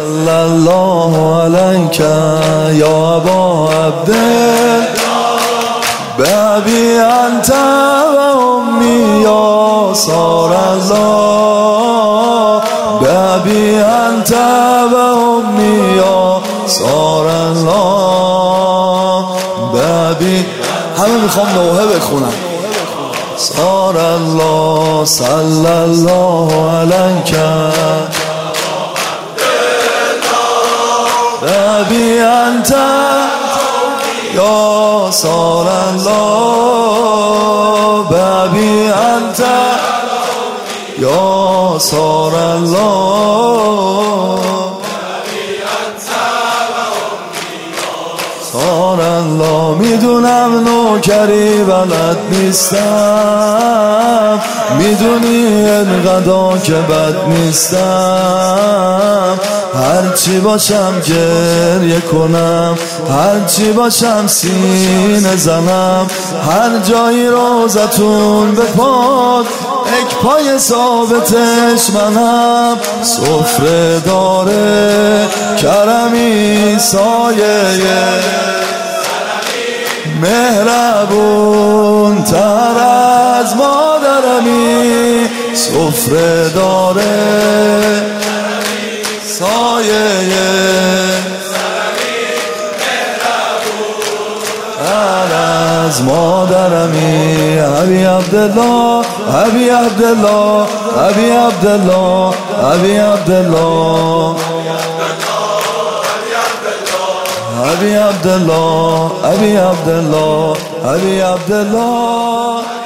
صلی الله علیک یا ابا عبدالله بابی انت و امی یا صار الله بابی انت و امی یا صار الله بابی. همه میخوام نوحه بخونم. صار الله صلی الله علیک بابی انت یا صار الله بابی انت یا صار الله صار الله. میدونم نوکری بلد نیستم، میدونی انقدر که بد نیستم، هرچی باشم گریه کنم، هرچی باشم سینه زنم، هر جایی روزتون به پاد یک پای ثابتش منم. سفره داره کرمی سایه مهربون تر از مادرمی، سفره داره سایه تر از مادرمی. ابی عبدالله ابی عبدالله ابی عبدالله ابی عبدالله ابی عبدالله ابی عبدالله ابی عبدالله